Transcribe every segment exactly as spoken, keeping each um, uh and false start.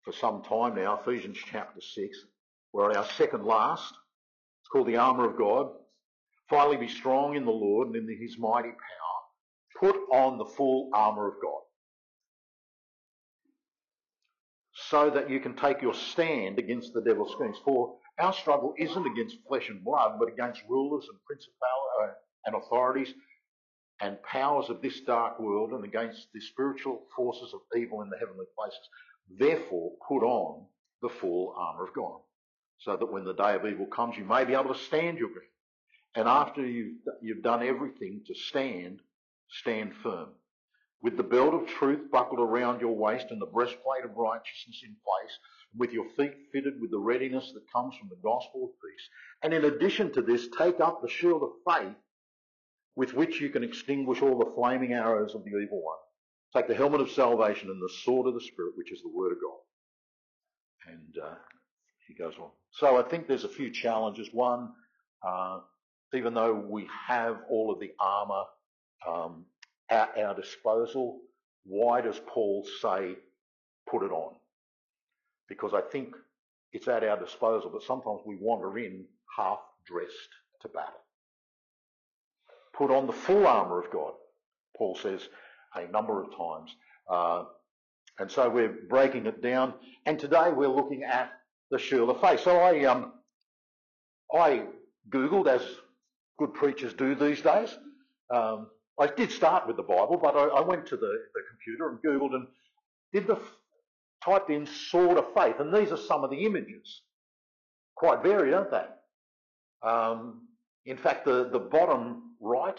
for some time now, Ephesians chapter six. We're at our second last. It's called the armour of God. Finally, be strong in the Lord and in his mighty power. Put on the full armour of God, so that you can take your stand against the devil's schemes. For our struggle isn't against flesh and blood, but against rulers and principalities and authorities and powers of this dark world, and against the spiritual forces of evil in the heavenly places. Therefore, put on the full armour of God, so that when the day of evil comes, you may be able to stand your ground. And after you've, you've done everything to stand, stand firm, with the belt of truth buckled around your waist and the breastplate of righteousness in place, with your feet fitted with the readiness that comes from the gospel of peace. And in addition to this, take up the shield of faith, with which you can extinguish all the flaming arrows of the evil one. Take the helmet of salvation and the sword of the Spirit, which is the word of God. And uh, he goes on. So I think there's a few challenges. One, uh, even though we have all of the armour um, at our disposal, why does Paul say, put it on? Because I think it's at our disposal, but sometimes we wander in half-dressed to battle. Put on the full armour of God, Paul says a number of times. Uh, and so we're breaking it down. And today we're looking at the shield of faith. So I, um, I Googled, as good preachers do these days. Um, I did start with the Bible, but I, I went to the, the computer and Googled and did the typed in sword of faith. And these are some of the images. Quite varied, aren't they? Um, in fact, the, the bottom right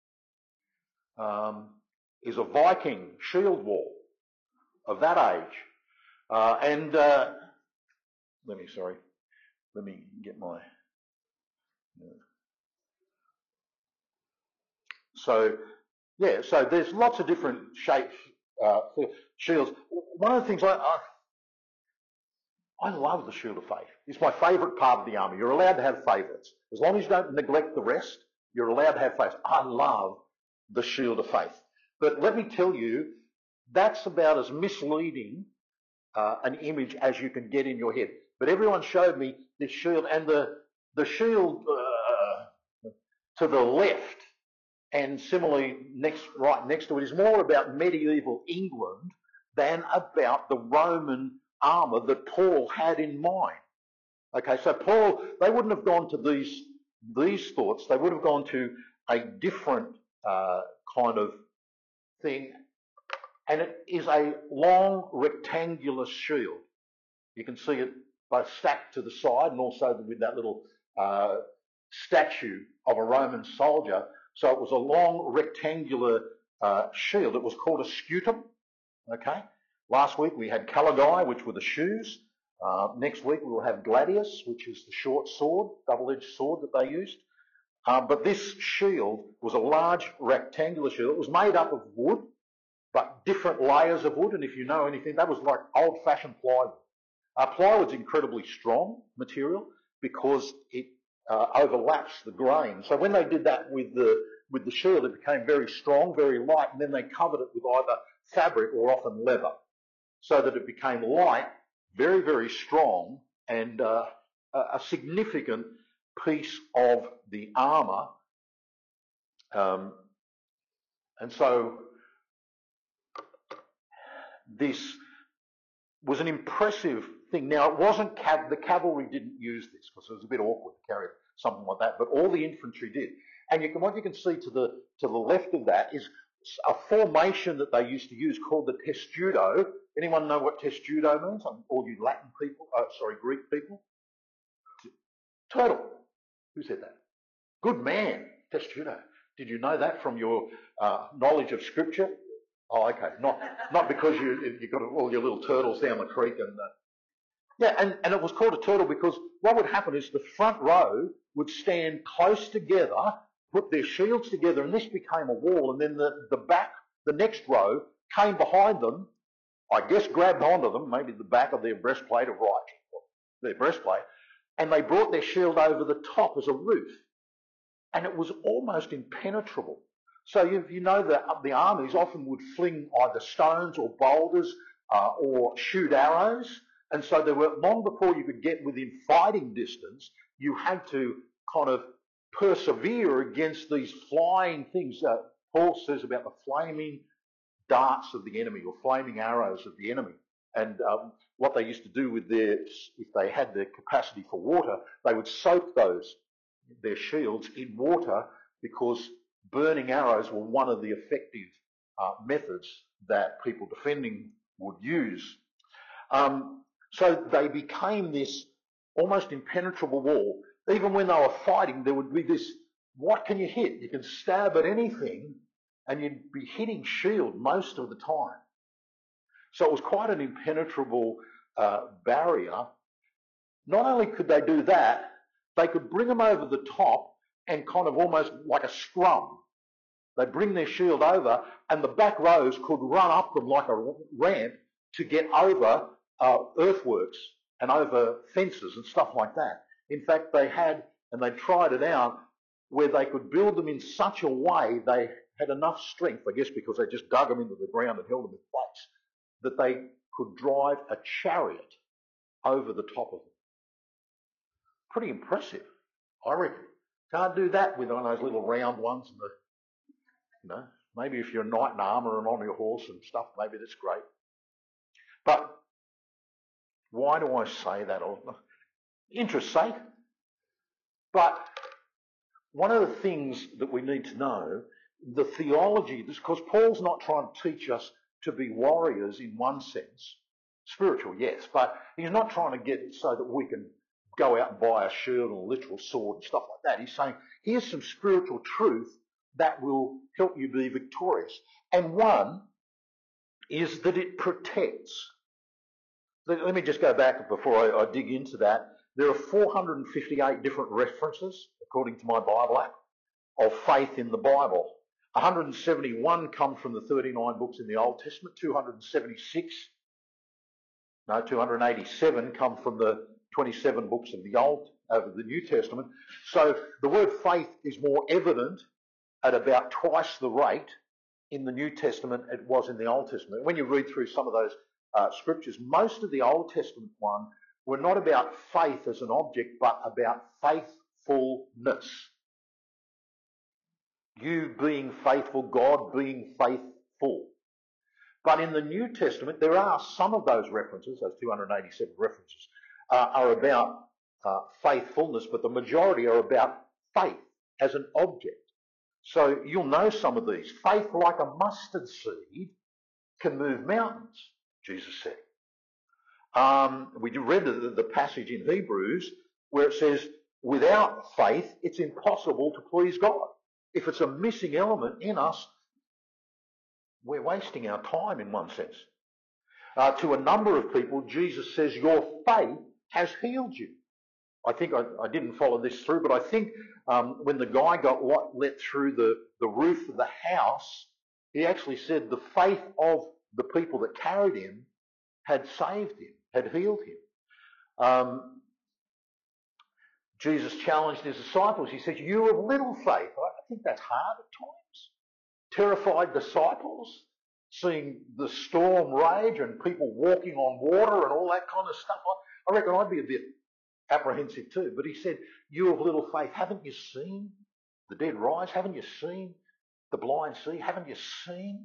um, is a Viking shield wall of that age. Uh, and uh, let me, sorry, let me get my... Uh, so, yeah, so there's lots of different shapes uh, for shields. One of the things I, I, I love the shield of faith. It's my favourite part of the armour. You're allowed to have favourites. As long as you don't neglect the rest, you're allowed to have faith. I love the shield of faith. But let me tell you, that's about as misleading uh, an image as you can get in your head. But everyone showed me this shield, and the, the shield uh, to the left, and similarly next, right next to it, is more about medieval England than about the Roman armour that Paul had in mind. Okay, so Paul, they wouldn't have gone to these, these thoughts. They would have gone to a different uh, kind of thing. And it is a long rectangular shield. You can see it both stacked to the side and also with that little uh, statue of a Roman soldier. So it was a long rectangular uh, shield. It was called a scutum. Okay. Last week we had Caligae, which were the shoes. Uh, next week we will have gladius, which is the short sword, double-edged sword that they used. Uh, but this shield was a large rectangular shield. It was made up of wood, but different layers of wood. And if you know anything, that was like old-fashioned plywood. Uh, plywood's incredibly strong material because it uh, overlaps the grain. So when they did that with the with the shield, it became very strong, very light, and then they covered it with either fabric or often leather, so that it became light, very, very strong, and uh, a significant piece of the armour. Um, and so this was an impressive thing. Now, it wasn't, cav- the cavalry didn't use this because it was a bit awkward to carry something like that, but all the infantry did. And you can, what you can see to the, to the left of that is a formation that they used to use called the testudo. Anyone know what testudo means? All you Latin people, uh, sorry, Greek people? T- turtle. Who said that? Good man, testudo. Did you know that from your uh, knowledge of Scripture? Oh, okay. Not not because you you got all your little turtles down the creek and uh, yeah, and, and it was called a turtle because what would happen is the front row would stand close together, put their shields together, and this became a wall. And then the, the back, the next row came behind them, I guess grabbed onto them, maybe the back of their breastplate of right, their breastplate, and they brought their shield over the top as a roof. And it was almost impenetrable. So you, you know that the armies often would fling either stones or boulders uh, or shoot arrows And so there were, long before you could get within fighting distance, you had to kind of persevere against these flying things. Uh, Paul says about the flaming darts of the enemy, or flaming arrows of the enemy. And um, what they used to do with their, if they had the capacity for water, they would soak those, their shields, in water, because burning arrows were one of the effective uh, methods that people defending would use. Um, so they became this almost impenetrable wall. Even when they were fighting, there would be this, what can you hit? You can stab at anything, and you'd be hitting shield most of the time. So it was quite an impenetrable uh, barrier. Not only could they do that, they could bring them over the top and kind of almost like a scrum. They'd bring their shield over, and the back rows could run up them like a ramp to get over uh, earthworks and over fences and stuff like that. In fact, they had, and they tried it out, where they could build them in such a way they had enough strength, I guess because they just dug them into the ground and held them in place, that they could drive a chariot over the top of them. Pretty impressive, I reckon. Can't do that with one of those little round ones. And the, you know, maybe if you're a knight in armour and on your horse and stuff, maybe that's great. But why do I say that? Interest's sake. But one of the things that we need to know, the theology, because Paul's not trying to teach us to be warriors in one sense. Spiritual, yes, but he's not trying to get it so that we can go out and buy a shield and a literal sword and stuff like that. He's saying, here's some spiritual truth that will help you be victorious. And one is that it protects. Let me just go back before I, I dig into that. There are four hundred fifty-eight different references, according to my Bible app, of faith in the Bible. one hundred seventy-one come from the thirty-nine books in the Old Testament, two hundred seventy-six, no, two hundred eighty-seven come from the twenty-seven books of the Old, of the New Testament. So the word faith is more evident at about twice the rate in the New Testament it was in the Old Testament. When you read through some of those uh, scriptures, most of the Old Testament one were not about faith as an object, but about faithfulness. You being faithful, God being faithful. But in the New Testament, there are some of those references, those two hundred eighty-seven references, uh, are about uh, faithfulness, but the majority are about faith as an object. So you'll know some of these. Faith like a mustard seed can move mountains, Jesus said. Um, we read the, the passage in Hebrews where it says, without faith, it's impossible to please God. If it's a missing element in us, we're wasting our time in one sense. Uh, to a number of people, Jesus says, your faith has healed you. I think I, I didn't follow this through, but I think um, when the guy got let through the, the roof of the house, he actually said the faith of the people that carried him had saved him, had healed him. Um, Jesus challenged his disciples. He said, you of little faith. I think that's hard at times. Terrified disciples, seeing the storm rage and people walking on water and all that kind of stuff. I, I reckon I'd be a bit apprehensive too. But he said, you of little faith, haven't you seen the dead rise? Haven't you seen the blind see? Haven't you seen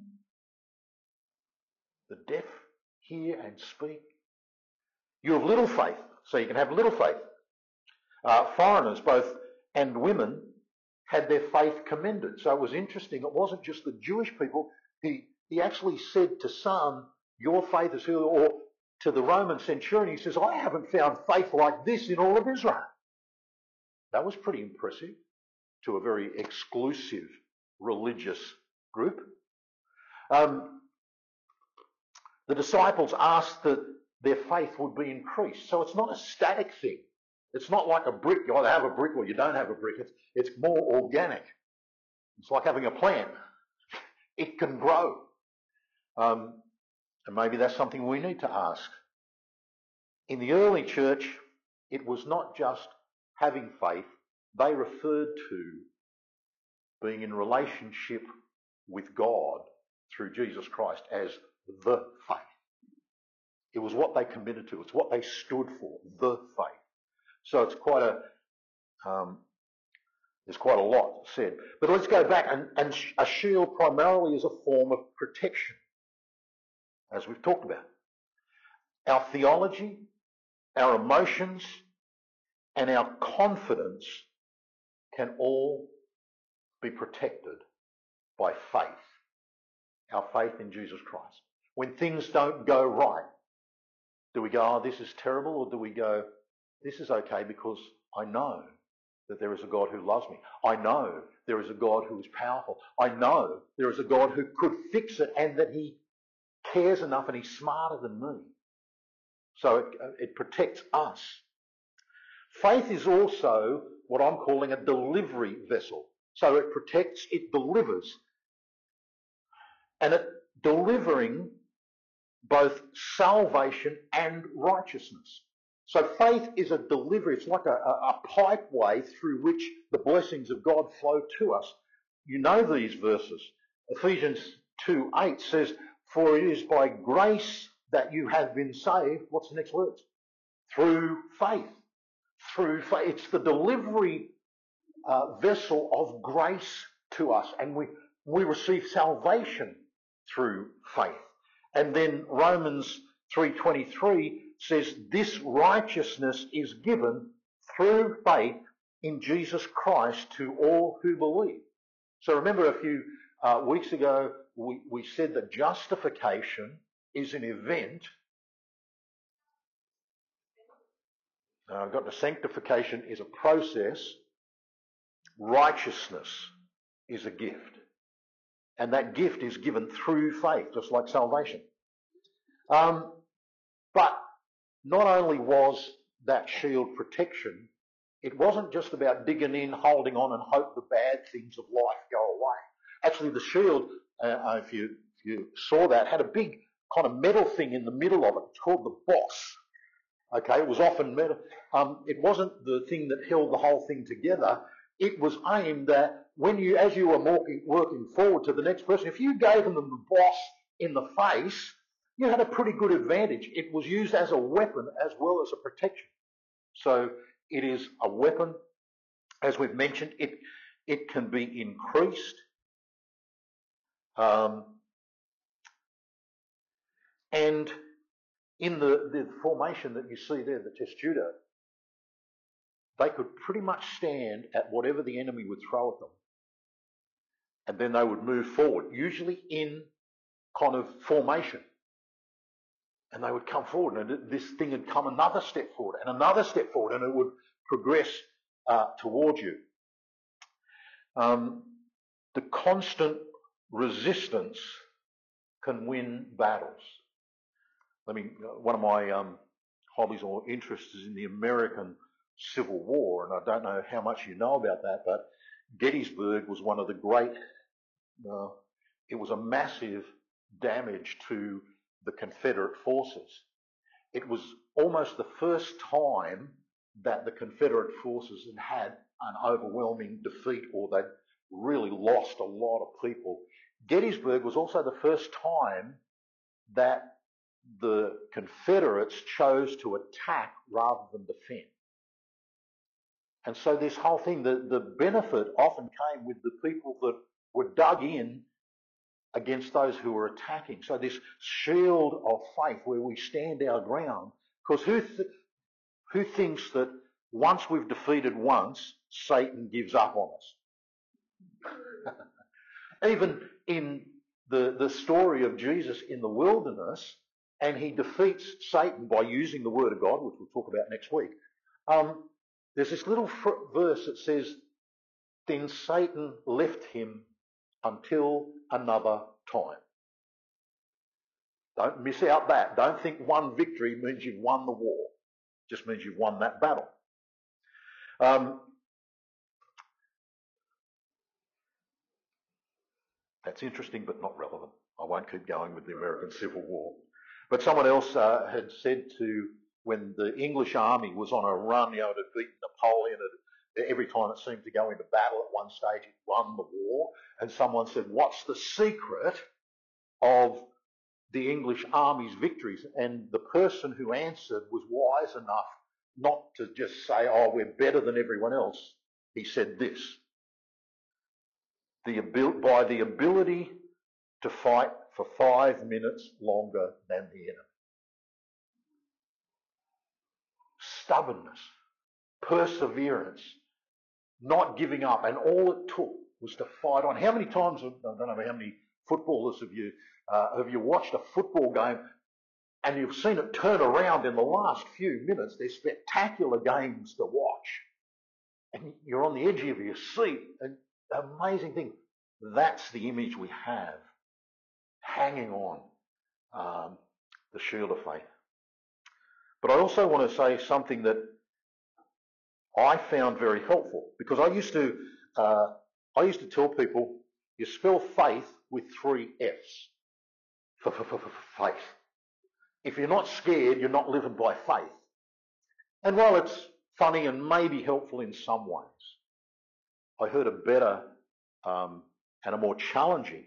the deaf hear and speak? You of little faith, so you can have little faith. Uh, foreigners, both and women, had their faith commended. So it was interesting. It wasn't just the Jewish people. He, he actually said to some, your faith is healed, or to the Roman centurion, he says, I haven't found faith like this in all of Israel. That was pretty impressive to a very exclusive religious group. Um, the disciples asked that their faith would be increased. So it's not a static thing. It's not like a brick. You either have a brick or you don't have a brick. It's, it's more organic. It's like having a plant. It can grow. Um, and maybe that's something we need to ask. In the early church, it was not just having faith. They referred to being in relationship with God through Jesus Christ as the faith. It was what they committed to. It's what they stood for, the faith. So it's quite a, um, there's quite a lot said. But let's go back, and, and a shield primarily is a form of protection, as we've talked about. Our theology, our emotions, and our confidence can all be protected by faith, our faith in Jesus Christ. When things don't go right, do we go, oh, this is terrible, or do we go, this is okay because I know that there is a God who loves me. I know there is a God who is powerful. I know there is a God who could fix it and that he cares enough and he's smarter than me. So it, it protects us. Faith is also what I'm calling a delivery vessel. So it protects, it delivers. And it delivering both salvation and righteousness. So faith is a delivery. It's like a, a, a pipeway through which the blessings of God flow to us. You know these verses. Ephesians two eight says, for it is by grace that you have been saved. What's the next words? Through faith. Through faith. It's the delivery uh, vessel of grace to us. And we, we receive salvation through faith. And then Romans three twenty-three says this righteousness is given through faith in Jesus Christ to all who believe. So remember a few uh, weeks ago we, we said that justification is an event. Uh, I've got the sanctification is a process. Righteousness is a gift. And that gift is given through faith, just like salvation. Um, but not only was that shield protection, it wasn't just about digging in, holding on and hope the bad things of life go away. Actually, the shield, uh, if, you, if you saw that, had a big kind of metal thing in the middle of it. It's called the boss. Okay, it was often metal. Um, it wasn't the thing that held the whole thing together. It was aimed at when you, as you were working, working forward to the next person, if you gave them the boss in the face, you had a pretty good advantage. It was used as a weapon as well as a protection. So it is a weapon. As we've mentioned, it, it can be increased. Um, and in the, the formation that you see there, the testudo, they could pretty much stand at whatever the enemy would throw at them. And then they would move forward, usually in kind of formation. And they would come forward, and this thing would come another step forward, and another step forward, and it would progress uh, towards you. Um, the constant resistance can win battles. I mean, one of my um, hobbies or interests is in the American Civil War, and I don't know how much you know about that, but Gettysburg was one of the great, uh, it was a massive damage to the Confederate forces. It was almost the first time that the Confederate forces had had an overwhelming defeat, or they'd really lost a lot of people. Gettysburg was also the first time that the Confederates chose to attack rather than defend. And so this whole thing, the, the benefit often came with the people that were dug in against those who were attacking. So this shield of faith where we stand our ground, because who, th- who thinks that once we've defeated once, Satan gives up on us? Even in the, the story of Jesus in the wilderness, and he defeats Satan by using the word of God, which we'll talk about next week. Um, there's this little fr- verse that says, then Satan left him until another time. Don't miss out that. Don't think one victory means you've won the war. It just means you've won that battle. Um, that's interesting but not relevant. I won't keep going with the American Civil War. But someone else uh, had said to, when the English army was on a run, you know, it had beaten Napoleon, it, every time it seemed to go into battle at one stage, it won the war. And someone said, what's the secret of the English army's victories, and the person who answered was wise enough not to just say, oh, we're better than everyone else. He said this: the abil- by the ability to fight for five minutes longer than the enemy. Stubbornness, perseverance, not giving up, and all it took was to fight on. How many times, I don't know how many footballers have you, uh, have you watched a football game and you've seen it turn around in the last few minutes? They're spectacular games to watch. And you're on the edge of your seat. An amazing thing. That's the image we have hanging on um, the shield of faith. But I also want to say something that I found very helpful, because I used to uh, I used to tell people, you spell faith with three F's. Faith. If you're not scared, you're not living by faith. And while it's funny and maybe helpful in some ways, I heard a better um, and a more challenging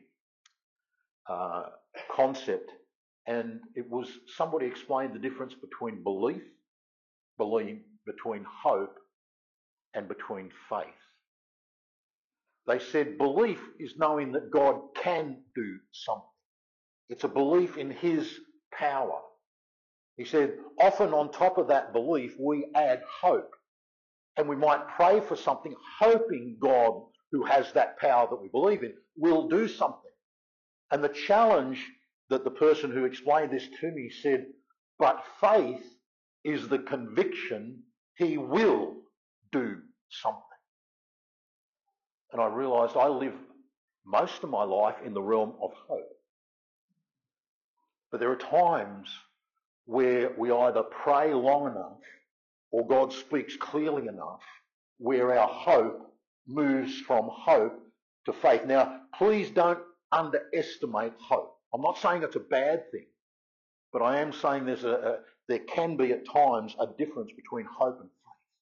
uh, concept, and it was somebody explained the difference between belief, belief, between hope, and between faith. They said belief is knowing that God can do something. It's a belief in His power. He said often on top of that belief we add hope. And we might pray for something hoping God, who has that power that we believe in, will do something. And the challenge that the person who explained this to me said, but faith is the conviction He will do something. And I realised I live most of my life in the realm of hope. But there are times where we either pray long enough or God speaks clearly enough where our hope moves from hope to faith. Now, please don't underestimate hope. I'm not saying it's a bad thing, but I am saying there's a, a there can be at times a difference between hope and faith.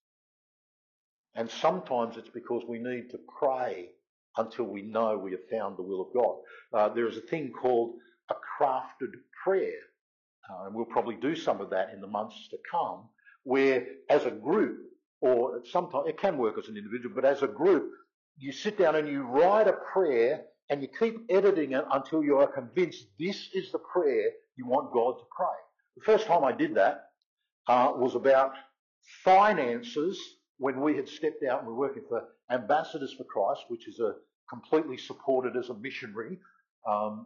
And sometimes it's because we need to pray until we know we have found the will of God. Uh, there is a thing called a crafted prayer, uh, and we'll probably do some of that in the months to come, where as a group, or sometimes it can work as an individual, but as a group, you sit down and you write a prayer and you keep editing it until you are convinced this is the prayer you want God to pray. The first time I did that uh, was about finances, when we had stepped out and we were working for Ambassadors for Christ, which is a completely supported as a missionary, um,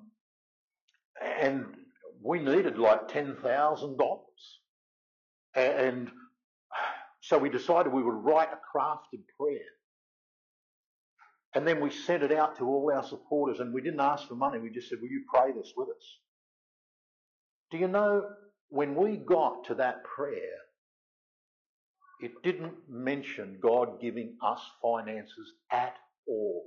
and we needed like ten thousand dollars. And so we decided we would write a crafted prayer. And then we sent it out to all our supporters, and we didn't ask for money. We just said, will you pray this with us? Do you know, when we got to that prayer, it didn't mention God giving us finances at all.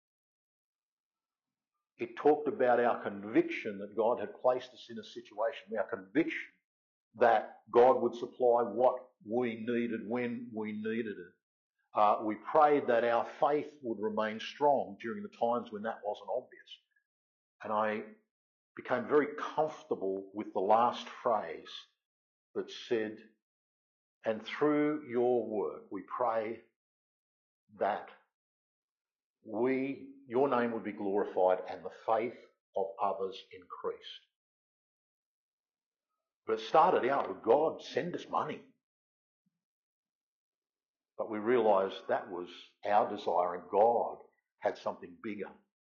It talked about our conviction that God had placed us in a situation, our conviction that God would supply what we needed when we needed it. Uh, we prayed that our faith would remain strong during the times when that wasn't obvious. And I became very comfortable with the last phrase that said, and through your work we pray that we, your name would be glorified and the faith of others increased. But it started out with God, send us money. But we realised that was our desire and God had something bigger.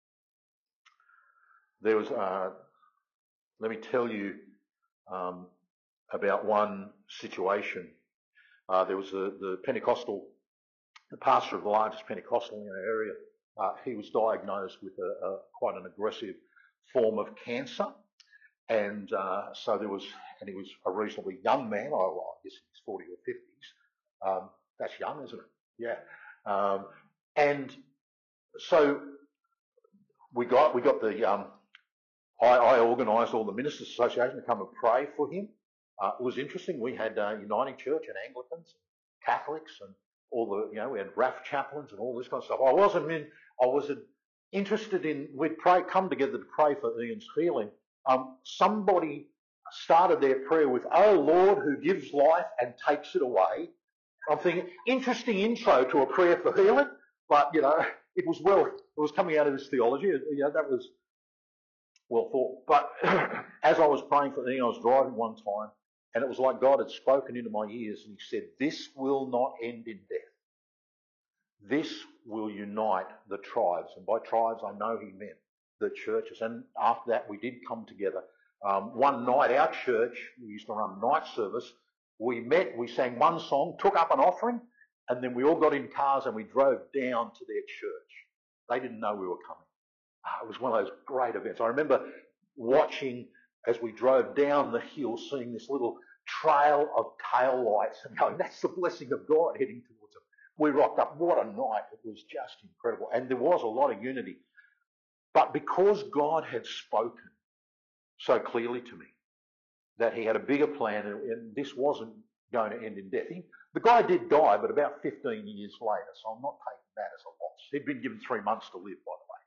There was, uh, let me tell you um, about one situation. Uh, there was a, the Pentecostal, the pastor of the largest Pentecostal in our area. Uh, he was diagnosed with a, a quite an aggressive form of cancer. And uh, so there was, and he was a reasonably young man, I, well, I guess in his forties or fifties. Um, that's young, isn't it? Yeah. Um, and so we got we got the, um, I, I organised all the Ministers Association to come and pray for him. Uh, it was interesting. We had uh, Uniting Church and Anglicans, and Catholics, and all the, you know, we had R A F chaplains and all this kind of stuff. I wasn't in, I was interested in, we'd pray, come together to pray for Ian's healing. Um, somebody started their prayer with, "Oh Lord, who gives life and takes it away." I'm thinking, interesting intro to a prayer for healing, but you know, it was well, it was coming out of this theology. You know, that was well thought. But as I was praying for the thing, I was driving one time, and it was like God had spoken into my ears, and He said, "This will not end in death. This will unite the tribes." And by tribes, I know He meant the churches. And after that, we did come together. Um, one night, our church, we used to run night service, we met, we sang one song, took up an offering, and then we all got in cars and we drove down to their church. They didn't know we were coming. Oh, it was one of those great events. I remember watching as we drove down the hill, seeing this little trail of tail lights and going, "That's the blessing of God heading towards them." We rocked up. What a night. It was just incredible. And there was a lot of unity. But because God had spoken so clearly to me that He had a bigger plan, and this wasn't going to end in death. He, the guy did die, but about fifteen years later, so I'm not taking that as a loss. He'd been given three months to live, by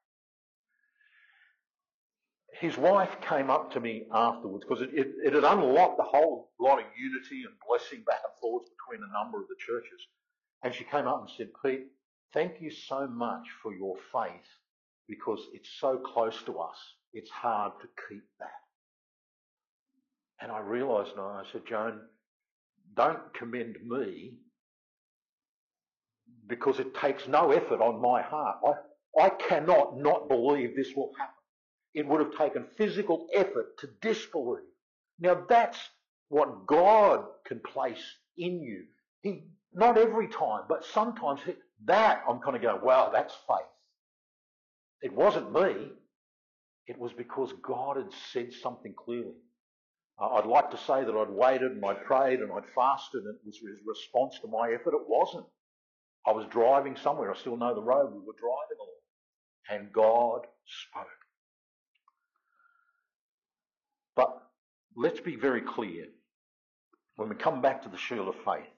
the way. His wife came up to me afterwards, because it, it, it had unlocked a whole lot of unity and blessing back and forth between a number of the churches. And she came up and said, "Pete, thank you so much for your faith, because it's so close to us. It's hard to keep that." And I realised, and I said, "Joan, don't commend me, because it takes no effort on my heart. I, I cannot not believe this will happen. It would have taken physical effort to disbelieve." Now that's what God can place in you. He, not every time, but sometimes he, that I'm kind of going, "Wow, that's faith." It wasn't me. It was because God had said something clearly. Uh, I'd like to say that I'd waited and I'd prayed and I'd fasted and it was His response to my effort. It wasn't. I was driving somewhere. I still know the road we were driving along. And God spoke. But let's be very clear. When we come back to the shield of faith,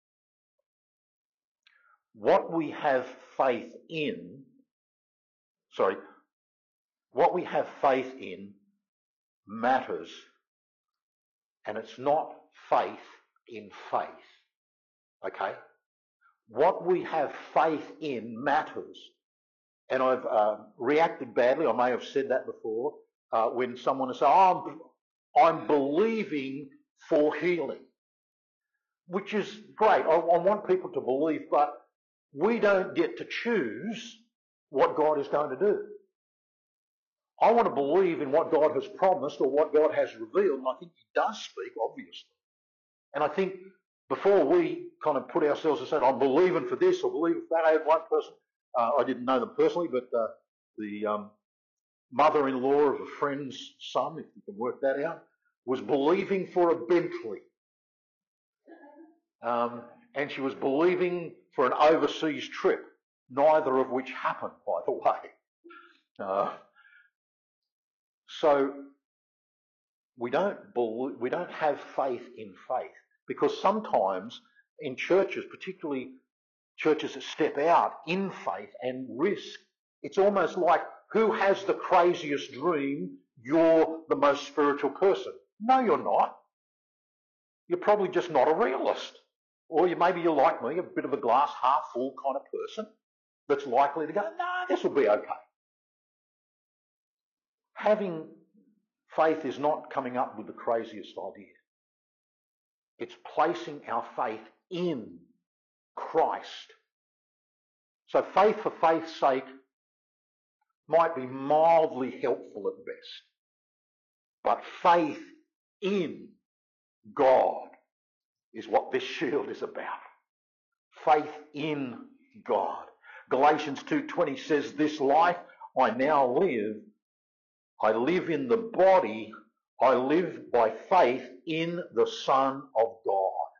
what we have faith in, sorry, what we have faith in matters. And it's not faith in faith. Okay? What we have faith in matters. And I've uh, reacted badly, I may have said that before, uh, when someone has said, "Oh, I'm, I'm believing for healing." Which is great. I, I want people to believe, but we don't get to choose what God is going to do. I want to believe in what God has promised or what God has revealed, and I think He does speak, obviously. And I think before we kind of put ourselves and say, "I'm believing for this or believing for that," I had one person, uh, I didn't know them personally, but uh, the um, mother-in-law of a friend's son, if you can work that out, was believing for a Bentley. Um, and she was believing for an overseas trip, neither of which happened, by the way. Uh, So we don't believe, we don't have faith in faith, because sometimes in churches, particularly churches that step out in faith and risk, it's almost like, who has the craziest dream? You're the most spiritual person. No, you're not. You're probably just not a realist. Or you, maybe you're like me, a bit of a glass half full kind of person that's likely to go, "No, this will be okay." Having faith is not coming up with the craziest idea. It's placing our faith in Christ. So faith for faith's sake might be mildly helpful at best. But faith in God is what this shield is about. Faith in God. Galatians two twenty says, "This life I now live, I live in the body, I live by faith in the Son of God."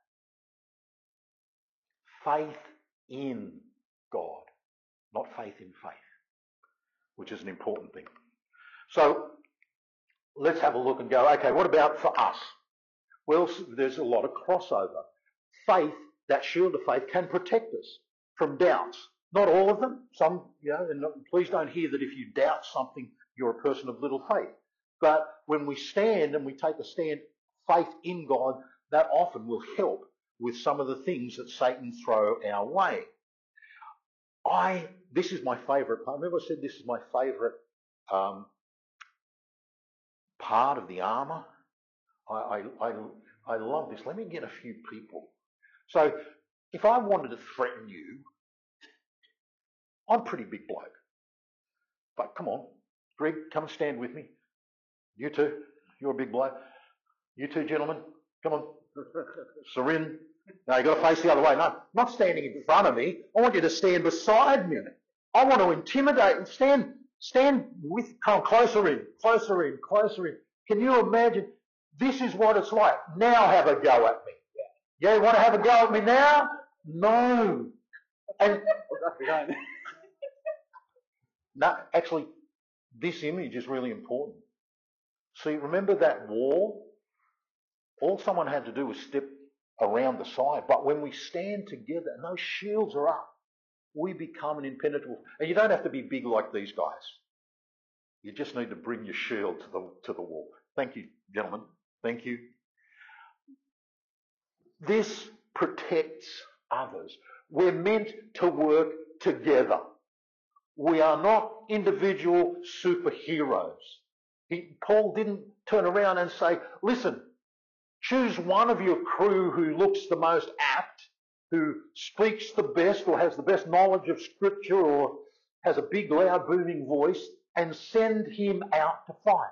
Faith in God, not faith in faith, which is an important thing. So let's have a look and go, okay, what about for us? Well, there's a lot of crossover. Faith, that shield of faith, can protect us from doubts. Not all of them. Some, you know, and please don't hear that if you doubt something, you're a person of little faith. But when we stand and we take a stand, faith in God, that often will help with some of the things that Satan throw our way. I, this is my favourite part. Remember I said this is my favourite um, part of the armour? I, I, I, I love this. Let me get a few people. So if I wanted to threaten you, I'm a pretty big bloke. But come on, Greg, come and stand with me. You too, you're a big bloke. You two gentlemen, come on. Sarin, no, you've got to face the other way. No, not standing in front of me. I want you to stand beside me. I want to intimidate and stand, stand with, come closer in, closer in, closer in. Can you imagine? This is what it's like. Now have a go at me. Yeah, you want to have a go at me now? No. And no, actually, this image is really important. See, remember that wall? All someone had to do was step around the side. But when we stand together and those shields are up, we become an impenetrable. And you don't have to be big like these guys. You just need to bring your shield to the, to the wall. Thank you, gentlemen. Thank you. This protects others. We're meant to work together. We are not individual superheroes. He, Paul didn't turn around and say, listen, choose one of your crew who looks the most apt, who speaks the best or has the best knowledge of Scripture or has a big, loud, booming voice, and send him out to fight.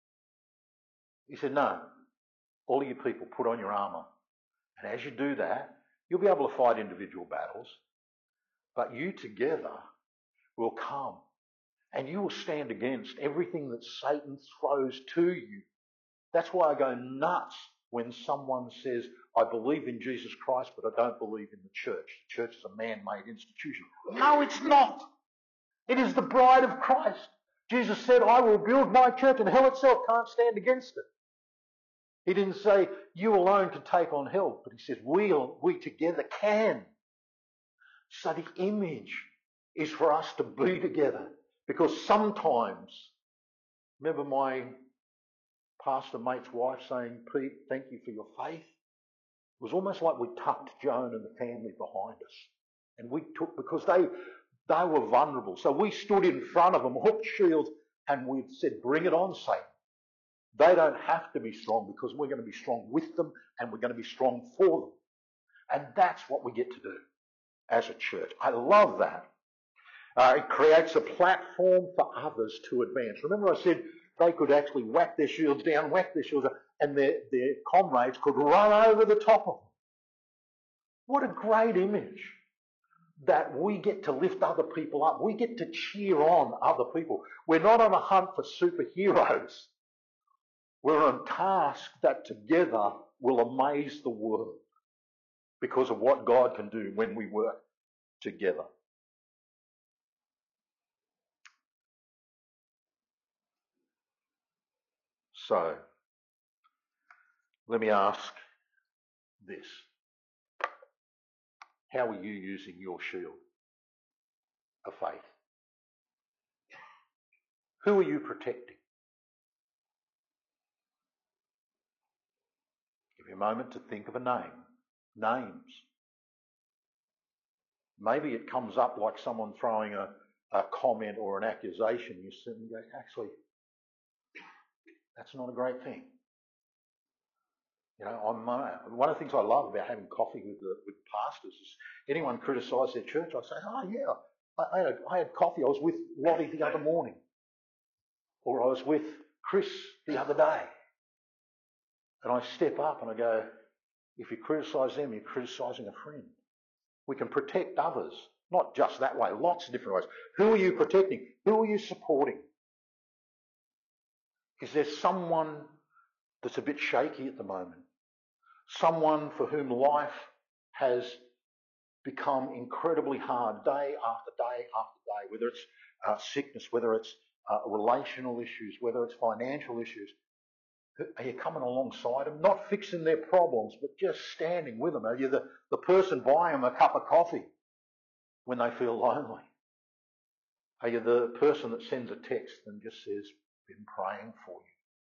He said, no, all of you people put on your armour. And as you do that, you'll be able to fight individual battles, but you together will come and you will stand against everything that Satan throws to you. That's why I go nuts when someone says, I believe in Jesus Christ, but I don't believe in the church. The church is a man-made institution. No, it's not. It is the bride of Christ. Jesus said, I will build my church and hell itself can't stand against it. He didn't say, you alone can take on hell, but he says, we, we together can. So the image is for us to be together. Because sometimes, remember my pastor mate's wife saying, Pete, thank you for your faith. It was almost like we tucked Joan and the family behind us. And we took, because they, they were vulnerable. So we stood in front of them, hooked shields, and we said, bring it on, Satan. They don't have to be strong because we're going to be strong with them and we're going to be strong for them. And that's what we get to do as a church. I love that. Uh, it creates a platform for others to advance. Remember I said they could actually whack their shields down, whack their shields down, and their, their comrades could run over the top of them. What a great image that we get to lift other people up. We get to cheer on other people. We're not on a hunt for superheroes. We're on task that together will amaze the world because of what God can do when we work together. So, let me ask this. How are you using your shield of faith? Who are you protecting? Give me a moment to think of a name. Names. Maybe it comes up like someone throwing a, a comment or an accusation. You sit and go, actually, that's not a great thing. You know, I'm, uh, one of the things I love about having coffee with the, with pastors is anyone criticise their church, I say, oh yeah, I, I, had, I had coffee. I was with Lottie the other morning. Or I was with Chris the other day. And I step up and I go, if you criticise them, you're criticising a friend. We can protect others, not just that way, lots of different ways. Who are you protecting? Who are you supporting? Is there someone that's a bit shaky at the moment? Someone for whom life has become incredibly hard day after day after day, whether it's uh, sickness, whether it's uh, relational issues, whether it's financial issues. Are you coming alongside them? Not fixing their problems, but just standing with them. Are you the, the person buying them a cup of coffee when they feel lonely? Are you the person that sends a text and just says, been praying for you?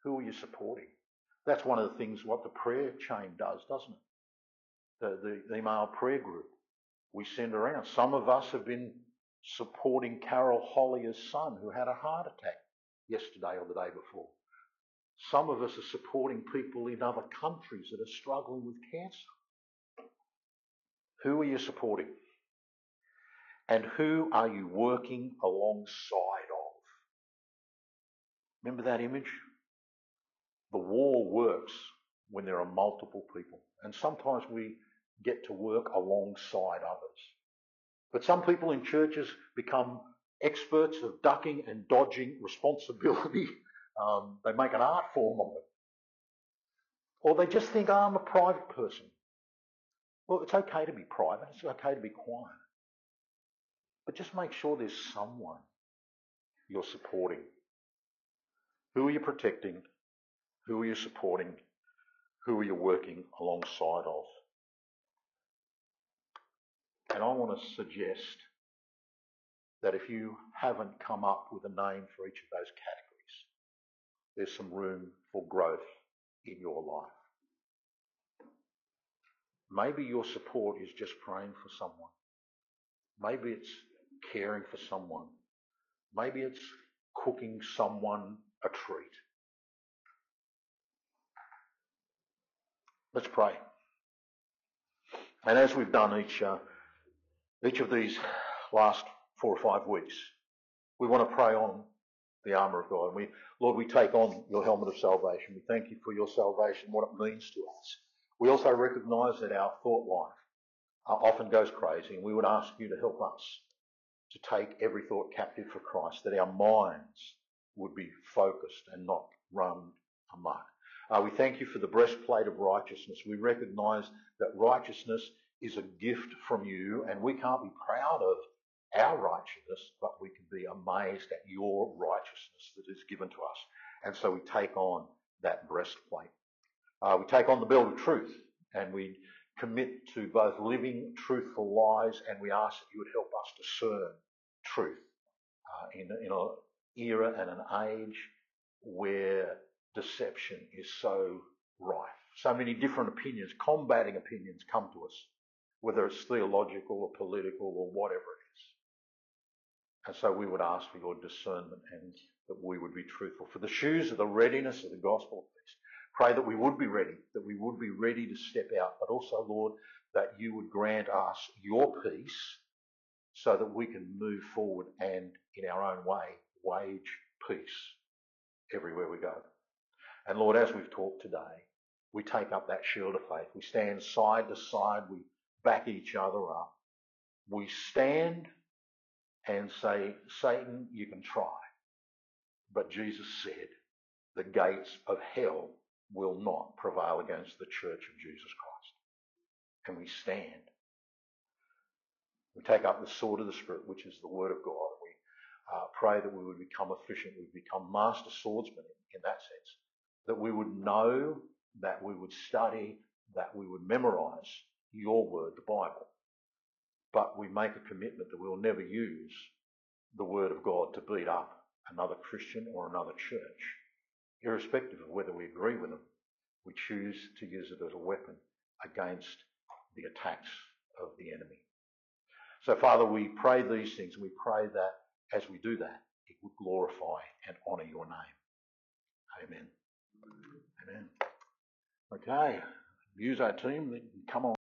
Who are you supporting? That's one of the things what the prayer chain does, doesn't it? The, the, the email prayer group we send around. Some of us have been supporting Carol Hollier's son who had a heart attack yesterday or the day before. Some of us are supporting people in other countries that are struggling with cancer. Who are you supporting? And who are you working alongside of? Remember that image? The war works when there are multiple people. And sometimes we get to work alongside others. But some people in churches become experts of ducking and dodging responsibility. Um, they make an art form of it. Or they just think, oh, I'm a private person. Well, it's okay to be private. It's okay to be quiet. But just make sure there's someone you're supporting. Who are you protecting? Who are you supporting? Who are you working alongside of? And I want to suggest that if you haven't come up with a name for each of those categories, there's some room for growth in your life. Maybe your support is just praying for someone. Maybe it's caring for someone. Maybe it's cooking someone a treat. Let's pray. And as we've done each uh, each of these last four or five weeks, we want to pray on the armour of God. And we, Lord, we take on your helmet of salvation. We thank you for your salvation, what it means to us. We also recognise that our thought life uh, often goes crazy, and we would ask you to help us to take every thought captive for Christ, that our minds would be focused and not run amok. Uh, we thank you for the breastplate of righteousness. We recognise that righteousness is a gift from you, and we can't be proud of our righteousness, but we can be amazed at your righteousness that is given to us. And so we take on that breastplate. Uh, we take on the belt of truth, and we commit to both living truthful lives, and we ask that you would help us discern truth uh, in, in an era and an age where deception is so rife. So many different opinions, combating opinions come to us, whether it's theological or political or whatever it is. And so we would ask for your discernment and that we would be truthful. For the shoes of the readiness of the gospel of peace, pray that we would be ready, that we would be ready to step out, but also, Lord, that you would grant us your peace so that we can move forward and, in our own way, wage peace everywhere we go. And Lord, as we've talked today, we take up that shield of faith. We stand side to side. We back each other up. We stand and say, Satan, you can try. But Jesus said, the gates of hell will not prevail against the church of Jesus Christ. And we stand. We take up the sword of the Spirit, which is the word of God. We uh, pray that we would become efficient. We would become master swordsmen in, in that sense. That we would know, that we would study, that we would memorize your word, the Bible. But we make a commitment that we will never use the word of God to beat up another Christian or another church. Irrespective of whether we agree with them, we choose to use it as a weapon against the attacks of the enemy. So, Father, we pray these things, and we pray that as we do that, it would glorify and honour your name. Amen. Amen. Okay, use our team, come on.